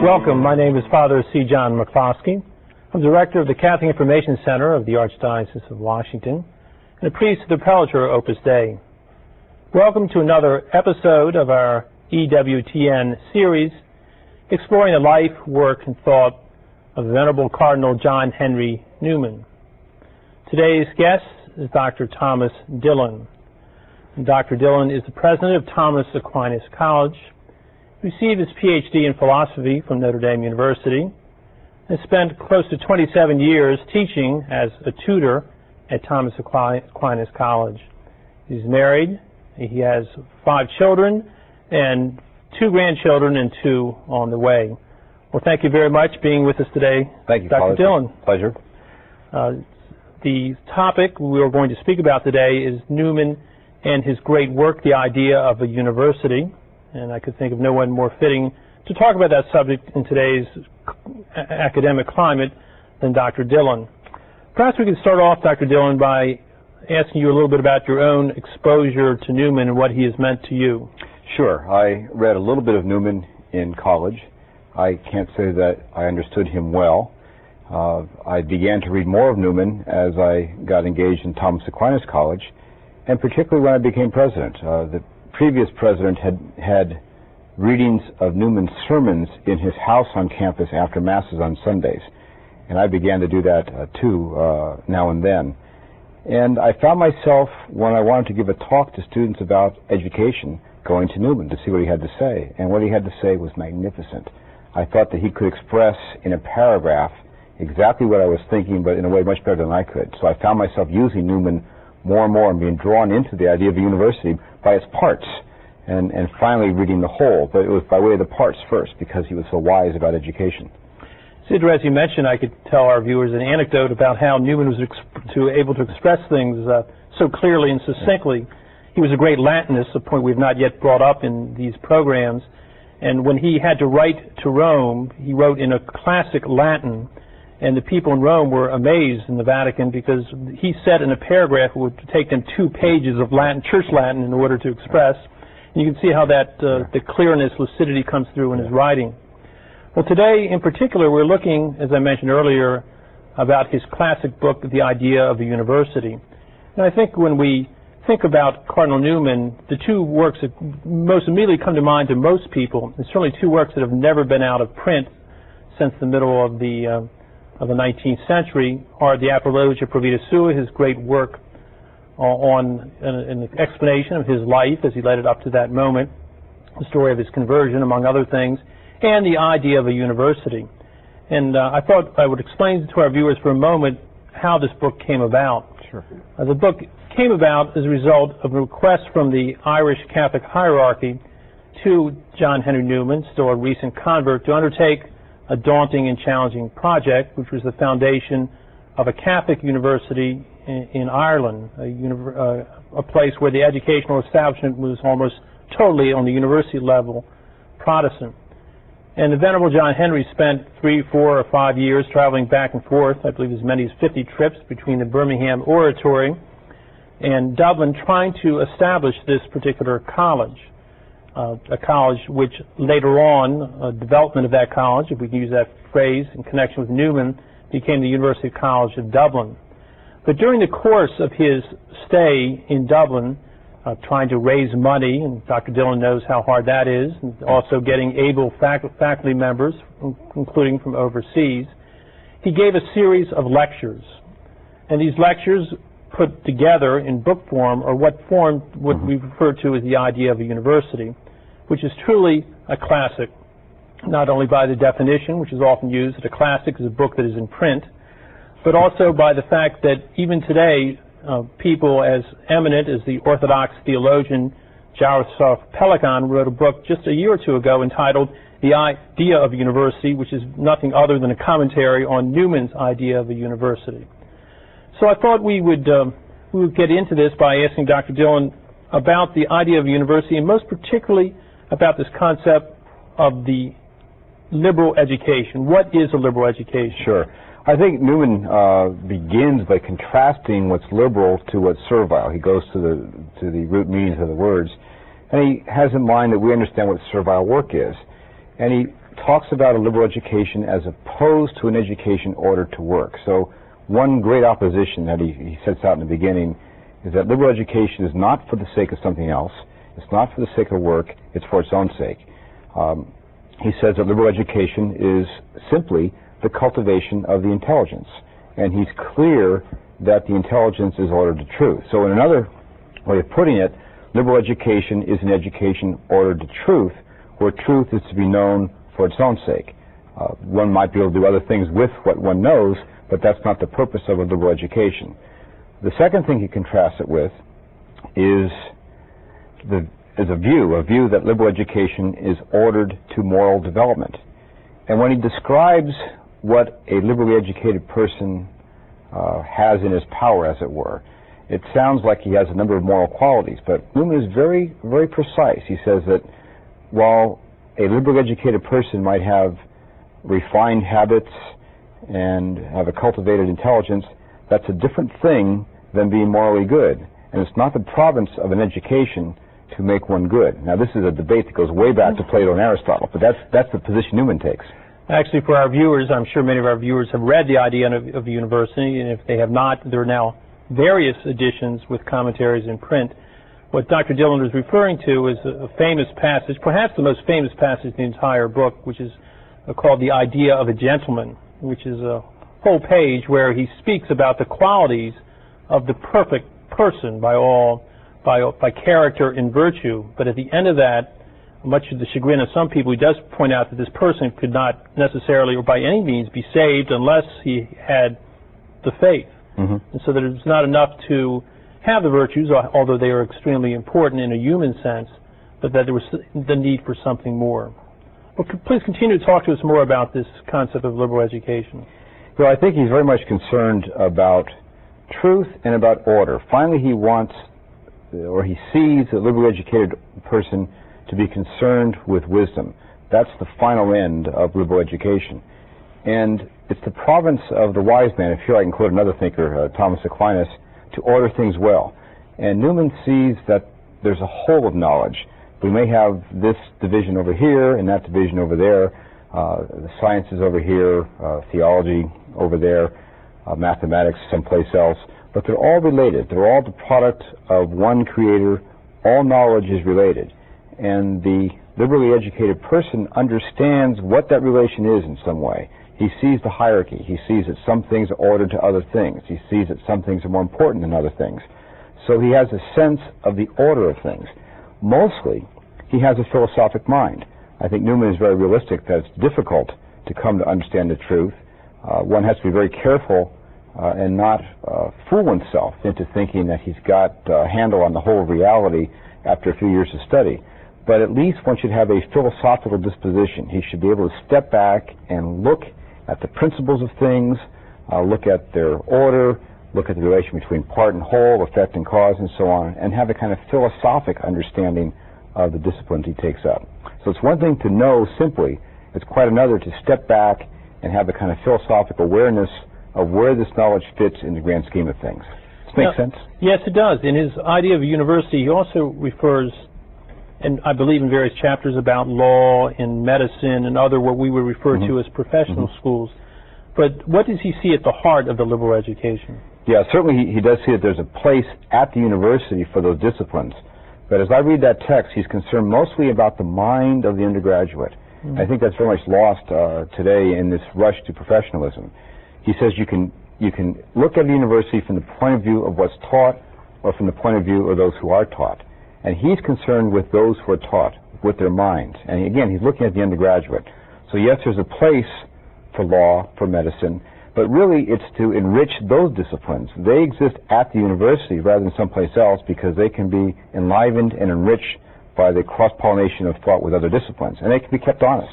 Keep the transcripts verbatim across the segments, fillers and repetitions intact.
Welcome. My name is Father C. John McCloskey. I'm Director of the Catholic Information Center of the Archdiocese of Washington and a priest of the Prelature Opus Dei. Welcome to another episode of our E W T N series exploring the life, work, and thought of Venerable Cardinal John Henry Newman. Today's guest is Doctor Thomas Dillon. And Doctor Dillon is the president of Thomas Aquinas College. He received his P H D in philosophy from Notre Dame University and spent close to twenty-seven years teaching as a tutor at Thomas Aquinas College. He's married. He has five children and two grandchildren and two on the way. Well, thank you very much for being with us today, Thank you, Doctor Dillon. Pleasure. Uh, the topic we are going to speak about today is Newman and his great work, the idea of a university. And I could think of no one more fitting to talk about that subject in today's academic climate than Doctor Dillon. Perhaps we could start off, Doctor Dillon, by asking you a little bit about your own exposure to Newman and what he has meant to you. Sure. I read a little bit of Newman in college. I can't say that I understood him well. Uh, I began to read more of Newman as I got engaged in Thomas Aquinas College, and particularly when I became president. Uh, the previous president had had readings of Newman's sermons in his house on campus after Masses on Sundays, and I began to do that uh, too uh, now and then. And I found myself, when I wanted to give a talk to students about education, going to Newman to see what he had to say, and what he had to say was magnificent. I thought that he could express in a paragraph exactly what I was thinking, but in a way much better than I could. So I found myself using Newman more and more and being drawn into the idea of a university by its parts, and, and finally reading the whole. But it was by way of the parts first, because he was so wise about education. Sidra, as you mentioned, I could tell our viewers an anecdote about how Newman was exp- to able to express things uh, so clearly and succinctly. He was a great Latinist, a point we've not yet brought up in these programs. And when he had to write to Rome, he wrote in a classic Latin. And the people in Rome were amazed in the Vatican because he said in a paragraph it would take them two pages of Latin, church Latin, in order to express. And you can see how that uh, the clearness, lucidity comes through in his writing. Well, today in particular, we're looking, as I mentioned earlier, about his classic book, The Idea of a University. And I think when we think about Cardinal Newman, the two works that most immediately come to mind to most people, and certainly two works that have never been out of print since the middle of the uh, of the nineteenth century, are the Apologia Pro Vita Sua, his great work uh, on an, an explanation of his life as he led it up to that moment, the story of his conversion, among other things, and the idea of a university. And uh, I thought I would explain to our viewers for a moment how this book came about. Sure. Uh, the book came about as a result of a request from the Irish Catholic hierarchy to John Henry Newman, still a recent convert, to undertake a daunting and challenging project, which was the foundation of a Catholic university in, in Ireland, a, univer- uh, a place where the educational establishment was almost totally on the university level Protestant. And the Venerable John Henry spent three, four, or five years traveling back and forth, I believe as many as fifty trips between the Birmingham Oratory and Dublin, trying to establish this particular college. Uh, a college which later on, uh, development of that college, if we can use that phrase in connection with Newman, became the University College of Dublin. But during the course of his stay in Dublin, uh, trying to raise money, and Doctor Dillon knows how hard that is, and also getting able fac- faculty members, including from overseas, he gave a series of lectures. And these lectures put together in book form, or what formed what we refer to as the idea of a university, which is truly a classic, not only by the definition, which is often used, that a classic is a book that is in print, but also by the fact that even today, uh, people as eminent as the Orthodox theologian Jaroslav Pelikan wrote a book just a year or two ago entitled The Idea of a University, which is nothing other than a commentary on Newman's idea of a university. So I thought we would um, we would get into this by asking Doctor Dillon about the idea of a university, and most particularly about this concept of the liberal education. What is a liberal education? Sure. I think Newman uh, begins by contrasting what's liberal to what's servile. He goes to the to the root meanings of the words, and he has in mind that we understand what servile work is. And he talks about a liberal education as opposed to an education ordered to work. So one great opposition that he, he sets out in the beginning is that liberal education is not for the sake of something else. It's not for the sake of work. It's for its own sake. Um, he says that liberal education is simply the cultivation of the intelligence. And he's clear that the intelligence is ordered to truth. So in another way of putting it, liberal education is an education ordered to truth, where truth is to be known for its own sake. Uh, one might be able to do other things with what one knows, but that's not the purpose of a liberal education. The second thing he contrasts it with is the is a view, a view that liberal education is ordered to moral development. And when he describes what a liberally educated person uh, has in his power, as it were, it sounds like he has a number of moral qualities, but Newman is very, very precise. He says that while a liberally educated person might have refined habits and have a cultivated intelligence, that's a different thing than being morally good. And it's not the province of an education to make one good. Now, this is a debate that goes way back to Plato and Aristotle, but that's that's the position Newman takes. Actually, for our viewers, I'm sure many of our viewers have read the idea of, of the university, and if they have not, there are now various editions with commentaries in print. What Doctor Dillon is referring to is a, a famous passage, perhaps the most famous passage in the entire book, which is uh, called The Idea of a Gentleman, which is a whole page where he speaks about the qualities of the perfect person by all, by, by character and virtue. But at the end of that, much to the chagrin of some people, he does point out that this person could not necessarily or by any means be saved unless he had the faith. Mm-hmm. And so that it's not enough to have the virtues, although they are extremely important in a human sense, but that there was the need for something more. Well, please continue to talk to us more about this concept of liberal education. Well, I think he's very much concerned about truth and about order. Finally, he wants, or he sees a liberally educated person to be concerned with wisdom. That's the final end of liberal education. And it's the province of the wise man, if here I can quote another thinker, uh, Thomas Aquinas, to order things well. And Newman sees that there's a whole of knowledge. We may have this division over here and that division over there, uh, the sciences over here, uh, theology over there, uh, mathematics someplace else, but they're all related. They're all the product of one creator. All knowledge is related. And the liberally educated person understands what that relation is in some way. He sees the hierarchy. He sees that some things are ordered to other things. He sees that some things are more important than other things. So he has a sense of the order of things. Mostly, he has a philosophic mind. I think Newman is very realistic that it's difficult to come to understand the truth. Uh, one has to be very careful uh, and not uh, fool oneself into thinking that he's got a handle on the whole reality after a few years of study. But at least one should have a philosophical disposition. He should be able to step back and look at the principles of things, uh, look at their order, look at the relation between part and whole, effect and cause, and so on, and have a kind of philosophic understanding of the disciplines he takes up. So it's one thing to know simply. It's quite another to step back and have a kind of philosophic awareness of where this knowledge fits in the grand scheme of things. Does that make now, sense? Yes, it does. In his idea of a university, he also refers, and I believe in various chapters, about law and medicine and other what we would refer mm-hmm. to as professional mm-hmm. schools. But what does he see at the heart of the liberal education? Yeah, certainly he, he does see that there's a place at the university for those disciplines. But as I read that text, he's concerned mostly about the mind of the undergraduate. Mm-hmm. I think that's very much lost uh, today in this rush to professionalism. He says you can you can look at a university from the point of view of what's taught or from the point of view of those who are taught. And he's concerned with those who are taught, with their minds. And again, he's looking at the undergraduate. So yes, there's a place for law, for medicine, but really it's to enrich those disciplines. They exist at the university rather than someplace else because they can be enlivened and enriched by the cross-pollination of thought with other disciplines. And they can be kept honest.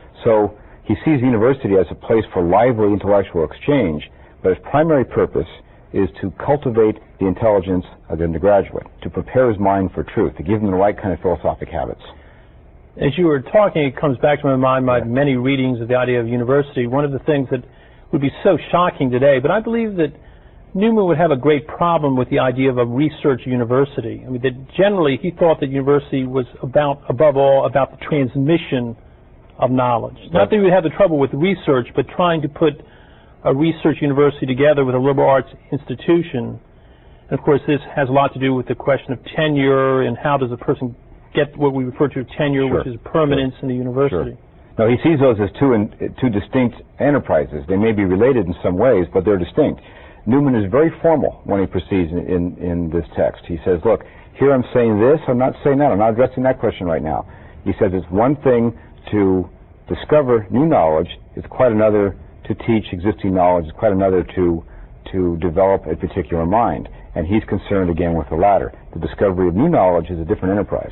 So he sees the university as a place for lively intellectual exchange, but its primary purpose is to cultivate the intelligence of the undergraduate, to prepare his mind for truth, to give him the right kind of philosophic habits. As you were talking, it comes back to my mind my yeah. many readings of the idea of university. One of the things that would be so shocking today, but I believe that Newman would have a great problem with the idea of a research university. I mean, that generally he thought that university was about, above all, about the transmission of knowledge. Not that we have the trouble with research, but trying to put a research university together with a liberal arts institution. And of course, this has a lot to do with the question of tenure and how does a person get what we refer to as tenure, sure. which is permanence sure. in the university. Sure. No, he sees those as two, in, two distinct enterprises. They may be related in some ways, but they're distinct. Newman is very formal when he proceeds in, in, in this text. He says, look, here I'm saying this, I'm not saying that, I'm not addressing that question right now. He says it's one thing to discover new knowledge, it's quite another to teach existing knowledge, it's quite another to, to develop a particular mind. And he's concerned again with the latter. The discovery of new knowledge is a different enterprise.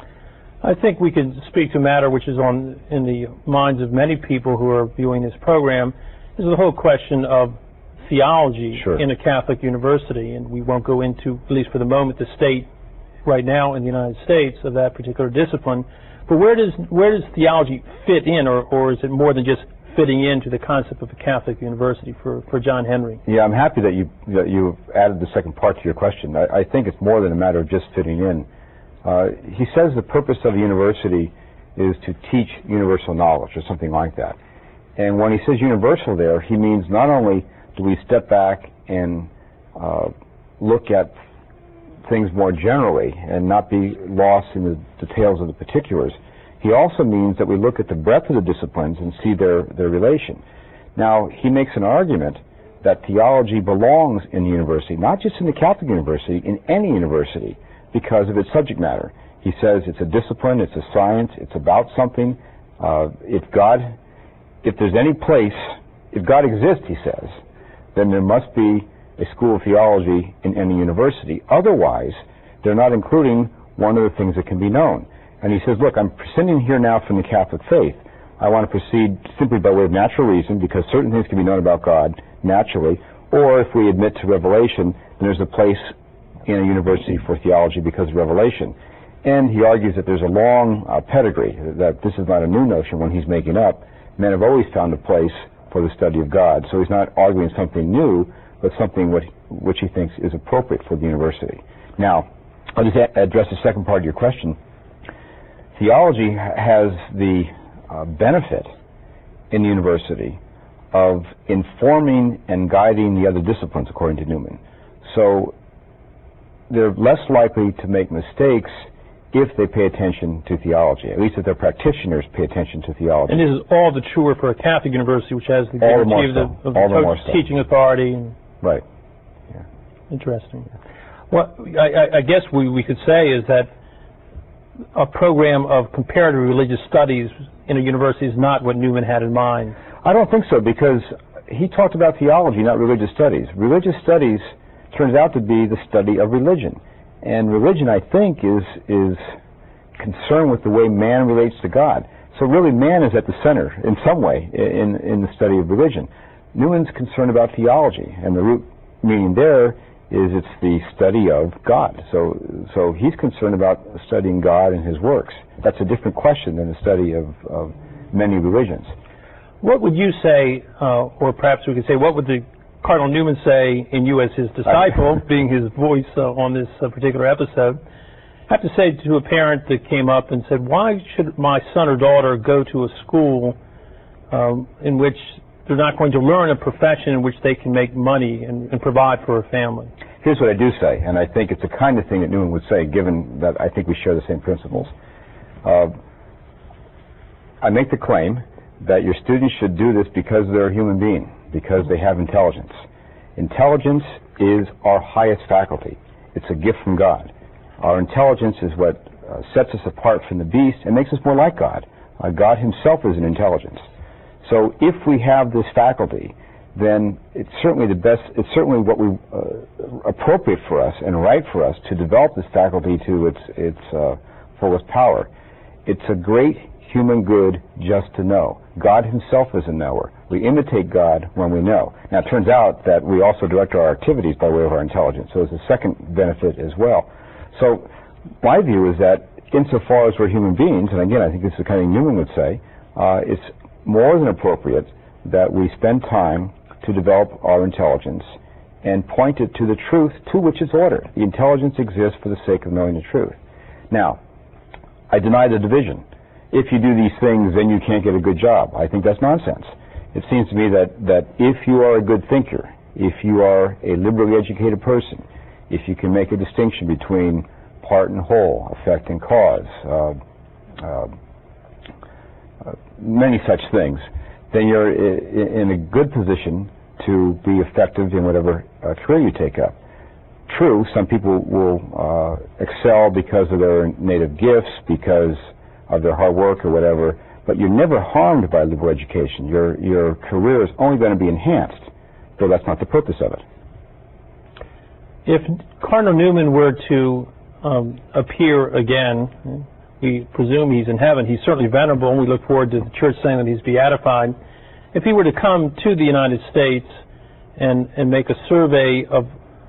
I think we can speak to a matter which is on in the minds of many people who are viewing this program. This is the whole question of theology sure. in a Catholic university, and we won't go into, at least for the moment, the state right now in the United States of that particular discipline. But where does where does theology fit in, or, or is it more than just fitting into the concept of a Catholic university for, for John Henry? Yeah, I'm happy that you that you added the second part to your question. I, I think it's more than a matter of just fitting in. Uh, he says the purpose of a university is to teach universal knowledge, or something like that. And when he says universal there, he means not only do we step back and uh, look at things more generally and not be lost in the details of the particulars, he also means that we look at the breadth of the disciplines and see their, their relation. Now, he makes an argument that theology belongs in the university, not just in the Catholic university, in any university, because of its subject matter. He says it's a discipline, it's a science, it's about something. Uh, if God, if there's any place, if God exists, he says, then there must be a school of theology in any university. Otherwise, they're not including one of the things that can be known. And he says, look, I'm proceeding here now from the Catholic faith. I want to proceed simply by way of natural reason, because certain things can be known about God naturally, or if we admit to revelation, then there's a place in a university for theology because of revelation. And he argues that there's a long uh, pedigree, that this is not a new notion one he's making up. Men have always found a place for the study of God. So he's not arguing something new, but something what, which he thinks is appropriate for the university. Now, I'll just a- address the second part of your question. Theology has the uh, benefit in the university of informing and guiding the other disciplines, according to Newman. So they're less likely to make mistakes if they pay attention to theology, at least if their practitioners pay attention to theology. And this is all the truer for a Catholic university, which has the all the guarantee of the, so. of the, the to- teaching authority. And right. Yeah. Interesting. What I, I guess we, we could say is that a program of comparative religious studies in a university is not what Newman had in mind. I don't think so, because he talked about theology, not religious studies. Religious studies turns out to be the study of religion. And religion, I think, is is concerned with the way man relates to God. So really man is at the center in some way in, in the study of religion. Newman's concerned about theology, and the root meaning there is it's the study of God. So so he's concerned about studying God and his works. That's a different question than the study of, of many religions. What would you say, uh, or perhaps we could say, what would the Cardinal Newman say in you as his disciple, being his voice uh, on this uh, particular episode? I have to say to a parent that came up and said, why should my son or daughter go to a school um, in which they're not going to learn a profession in which they can make money and, and provide for a family? Here's what I do say, and I think it's the kind of thing that Newman would say, given that I think we share the same principles. Uh, I make the claim that your students should do this because they're a human being, because they have intelligence. Intelligence is our highest faculty. It's a gift from God. Our intelligence is what uh, sets us apart from the beast and makes us more like God. Uh, God himself is an intelligence. So if we have this faculty, then it's certainly the best, it's certainly what we, uh, appropriate for us and right for us to develop this faculty to its, its uh, fullest power. It's a great human good just to know. God himself is a knower. We imitate God when we know. Now, it turns out that we also direct our activities by way of our intelligence. So there's a second benefit as well. So my view is that insofar as we're human beings, and again, I think this is the kind of thing Newman would say, uh, it's more than appropriate that we spend time to develop our intelligence and point it to the truth to which it's ordered. The intelligence exists for the sake of knowing the truth. Now, I deny the division. if you do these things, then you can't get a good job. I think that's nonsense. It seems to me that, that if you are a good thinker, if you are a liberally educated person, if you can make a distinction between part and whole, effect and cause, uh, uh, uh, many such things, then you're in a good position to be effective in whatever uh, career you take up. True, some people will uh, excel because of their native gifts, because of their hard work or whatever, but you're never harmed by liberal education. Your, your career is only going to be enhanced, though that's not the purpose of it. If Cardinal Newman were to um, appear again, we presume he's in heaven. He's certainly venerable, and we look forward to the church saying that he's beatified. If he were to come to the United States and, and make a survey of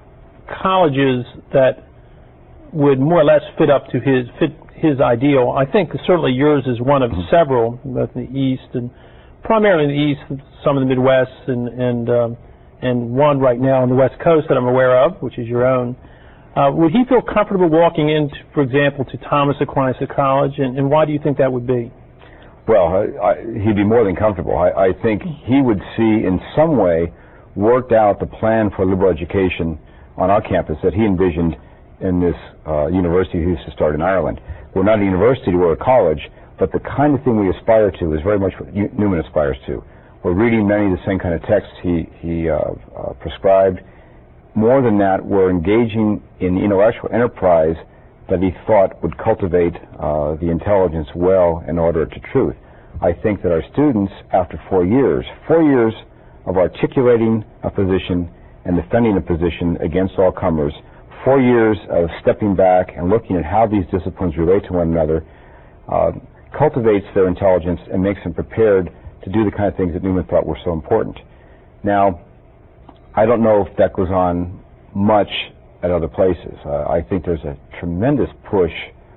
colleges that would more or less fit up to his fit his ideal, I think certainly yours is one of several, both in the East and primarily in the East, some in the Midwest, and and um, and one right now on the West Coast that I'm aware of, which is your own. Uh, would he feel comfortable walking in, for example, to Thomas Aquinas College, and, and why do you think that would be? Well, I, I, he'd be more than comfortable. I, I think he would see in some way worked out the plan for liberal education on our campus that he envisioned in this uh, university he used to start in Ireland. We're not a university, we're a college, but the kind of thing we aspire to is very much what Newman aspires to. We're reading many of the same kind of texts he, he uh, uh, prescribed. More than that, we're engaging in intellectual enterprise that he thought would cultivate uh, the intelligence well and order it to truth. I think that our students, after four years, four years of articulating a position and defending a position against all comers, four years of stepping back and looking at how these disciplines relate to one another, uh, cultivates their intelligence and makes them prepared to do the kind of things that Newman thought were so important. Now, I don't know if that goes on much at other places. Uh, I think there's a tremendous push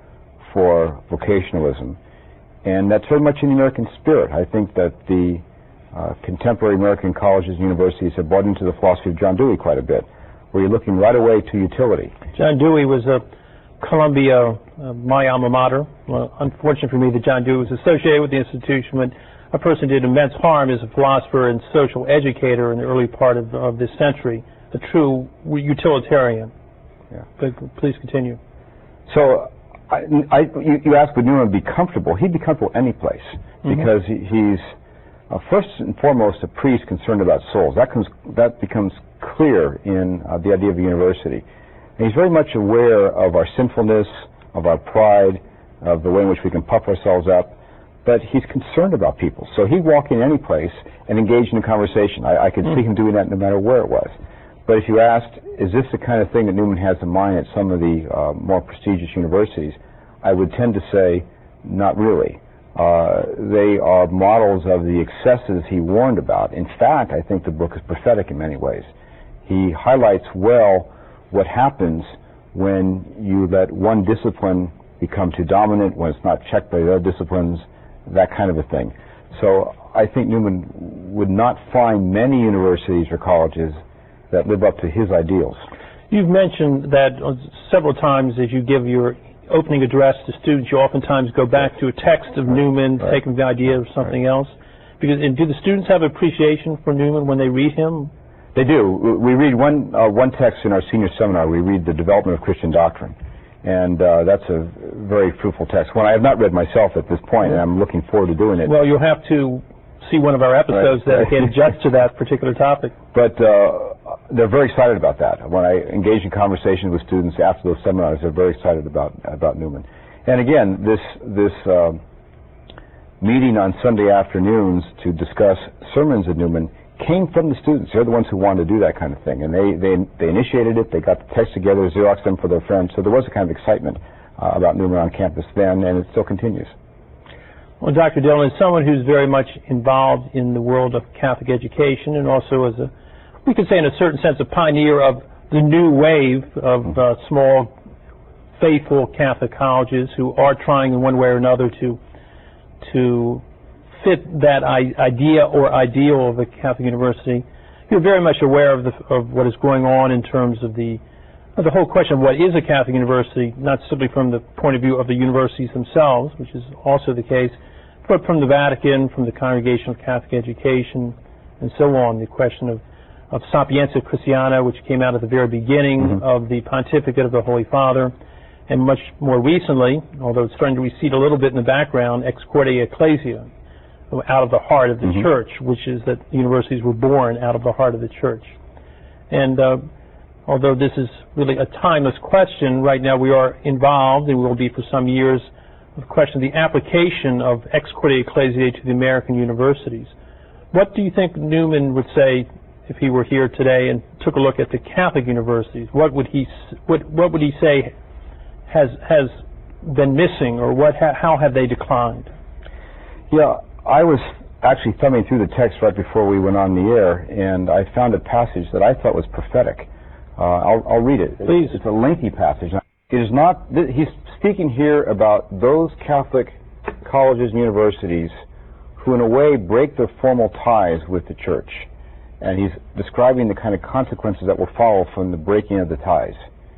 for vocationalism, and that's very much in the American spirit. I think that the uh, contemporary American colleges and universities have bought into the philosophy of John Dewey quite a bit, where you're looking right away to utility. John Dewey was a Columbia, uh, my alma mater. Well, unfortunate for me that John Dewey was associated with the institution, but a person did immense harm as a philosopher and social educator in the early part of, of this century, a true utilitarian. Yeah. But please continue. So, I, I, you, you asked would Newman be comfortable. He'd be comfortable any place, mm-hmm. because he, he's uh, first and foremost a priest concerned about souls. That comes, that becomes clear in uh, the idea of a university. And he's very much aware of our sinfulness, of our pride, of the way in which we can puff ourselves up, but he's concerned about people. So he'd walk in any place and engage in a conversation. I, I could mm. see him doing that no matter where it was. But if you asked, is this the kind of thing that Newman has in mind at some of the uh, more prestigious universities, I would tend to say, not really. Uh, they are models of the excesses he warned about. In fact, I think the book is prophetic in many ways. He highlights well what happens when you let one discipline become too dominant, when it's not checked by the other disciplines, that kind of a thing. So I think Newman would not find many universities or colleges that live up to his ideals. You've mentioned that several times as you give your opening address to students, you oftentimes go back to a text of right. Newman, right. taking the idea of something right. else. Because, and do the students have appreciation for Newman when they read him? They do. We read one uh, one text in our senior seminar. We read The Development of Christian Doctrine. And uh, that's a very fruitful text, one I have not read myself at this point, and I'm looking forward to doing it. Well, you'll have to see one of our episodes right. dedicated just to that particular topic. But uh, they're very excited about that. When I engage in conversations with students after those seminars, they're very excited about about Newman. And again, this this uh, meeting on Sunday afternoons to discuss sermons of Newman came from the students. They're the ones who wanted to do that kind of thing. And they, they, they initiated it, they got the text together, Xeroxed them for their friends. So there was a kind of excitement uh, about Newman on campus then, and it still continues. Well, Doctor Dillon, as someone who's very much involved in the world of Catholic education, and also as a, we could say in a certain sense, a pioneer of the new wave of uh, small, faithful Catholic colleges who are trying in one way or another to to fit that idea or ideal of a Catholic university. You're very much aware of, the, of what is going on in terms of the The whole question of what is a Catholic university, not simply from the point of view of the universities themselves, which is also the case, but from the Vatican, from the Congregation of Catholic Education, and so on. The question of, of Sapientia Christiana, which came out at the very beginning mm-hmm. of the pontificate of the Holy Father, and much more recently, although it's starting to recede a little bit in the background, Ex Corde Ecclesia, out of the heart of the mm-hmm. church, which is that universities were born out of the heart of the church. And uh, although this is really a timeless question, right now we are involved, and will be for some years, with the question of the application of Ex Corde Ecclesiae to the American universities. What do you think Newman would say if he were here today and took a look at the Catholic universities? What would he what what would he say has has been missing, or what ha, how have they declined? Yeah, I was actually thumbing through the text right before we went on the air, and I found a passage that I thought was prophetic. Uh, I'll, I'll read it. Please. It's a lengthy passage. It is not. He's speaking here about those Catholic colleges and universities who, in a way, break their formal ties with the Church, and he's describing the kind of consequences that will follow from the breaking of the ties.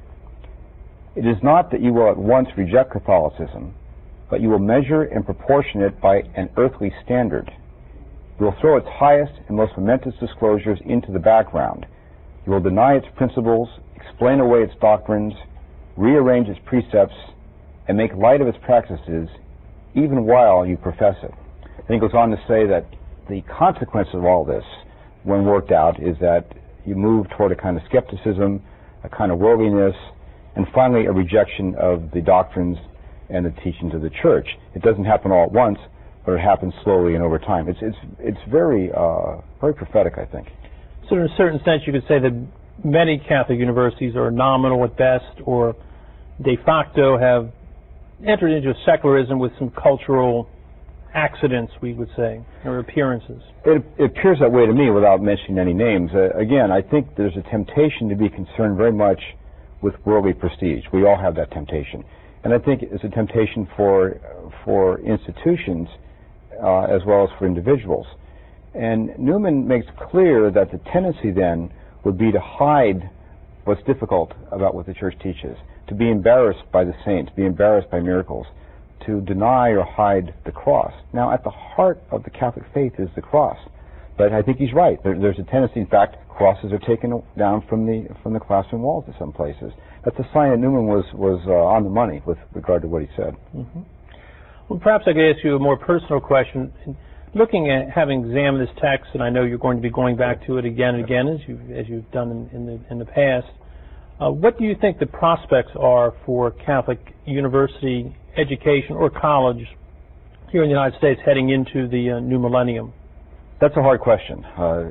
It is not that you will at once reject Catholicism, but you will measure and proportion it by an earthly standard. You will throw its highest and most momentous disclosures into the background. You will deny its principles, explain away its doctrines, rearrange its precepts, and make light of its practices, even while you profess it. And he goes on to say that the consequence of all this, when worked out, is that you move toward a kind of skepticism, a kind of worldliness, and finally a rejection of the doctrines and the teachings of the Church. It doesn't happen all at once, but it happens slowly and over time. It's it's it's very uh, very prophetic, I think. So in a certain sense, you could say that many Catholic universities are nominal at best, or de facto have entered into a secularism with some cultural accidents, we would say, or appearances. It, it appears that way to me without mentioning any names. Uh, again, I think there's a temptation to be concerned very much with worldly prestige. We all have that temptation. And I think it's a temptation for for institutions uh, as well as for individuals. And Newman makes clear that the tendency then would be to hide what's difficult about what the Church teaches, to be embarrassed by the saints, be embarrassed by miracles, to deny or hide the cross. Now, at the heart of the Catholic faith is the cross. But I think he's right. There, there's a tendency, in fact, crosses are taken down from the from the classroom walls in some places. That's a sign that Newman was, was uh, on the money with regard to what he said. Mm-hmm. Well, perhaps I could ask you a more personal question. Looking at, having examined this text, and I know you're going to be going back to it again and again, as, you, as you've done in, in, the, in the past, uh, what do you think the prospects are for Catholic university education or college here in the United States heading into the uh, new millennium? That's a hard question. Uh,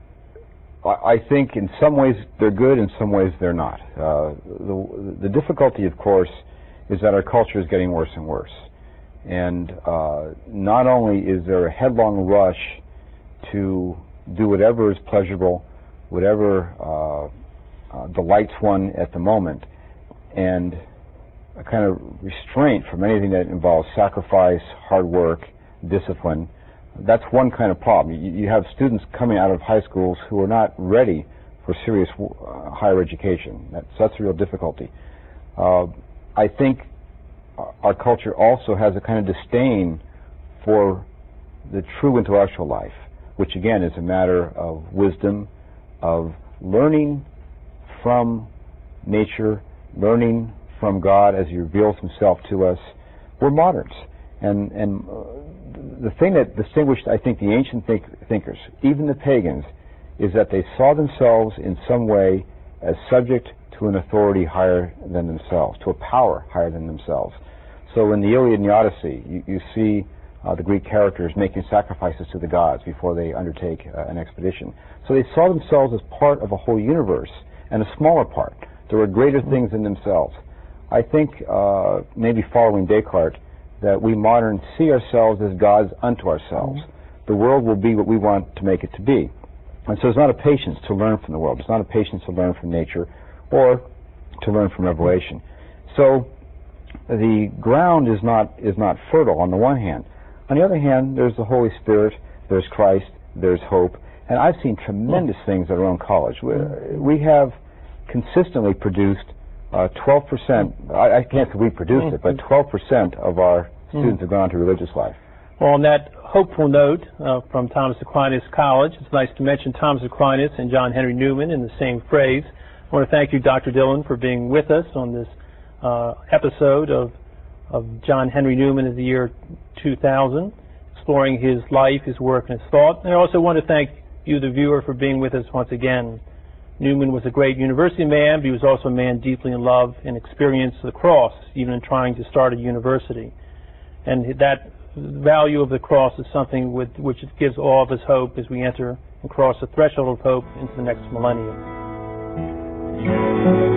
I think in some ways they're good, in some ways they're not. Uh, the, the difficulty, of course, is that our culture is getting worse and worse. And uh, not only is there a headlong rush to do whatever is pleasurable, whatever uh, uh, delights one at the moment, and a kind of restraint from anything that involves sacrifice, hard work, discipline. That's one kind of problem. You, you have students coming out of high schools who are not ready for serious uh, higher education. That's, that's a real difficulty. Uh, I think our culture also has a kind of disdain for the true intellectual life, which again is a matter of wisdom, of learning from nature, learning from God as He reveals Himself to us. We're moderns. And, and uh, the thing that distinguished, I think, the ancient think thinkers, even the pagans, is that they saw themselves in some way as subject to an authority higher than themselves, to a power higher than themselves. So in the Iliad and the Odyssey, you, you see uh, the Greek characters making sacrifices to the gods before they undertake uh, an expedition. So they saw themselves as part of a whole universe and a smaller part. There were greater things than themselves. I think, uh, maybe following Descartes, that we moderns see ourselves as gods unto ourselves. Mm-hmm. The world will be what we want to make it to be. And so it's not a patience to learn from the world. It's not a patience to learn from nature or to learn from revelation. So the ground is not is not fertile on the one hand. On the other hand, there's the Holy Spirit, there's Christ, there's hope. And I've seen tremendous things at our own college. We, we have consistently produced uh, twelve percent, I, I can't say we produced it, but twelve percent of our students have gone to religious life. Well, on that hopeful note uh, from Thomas Aquinas College, it's nice to mention Thomas Aquinas and John Henry Newman in the same phrase. I want to thank you, Doctor Dillon, for being with us on this uh, episode of, of John Henry Newman of the year two thousand, exploring his life, his work, and his thought. And I also want to thank you, the viewer, for being with us once again. Newman was a great university man, but he was also a man deeply in love and experienced the cross, even in trying to start a university. And that value of the cross is something with which it gives all of us hope as we enter and cross the threshold of hope into the next millennium.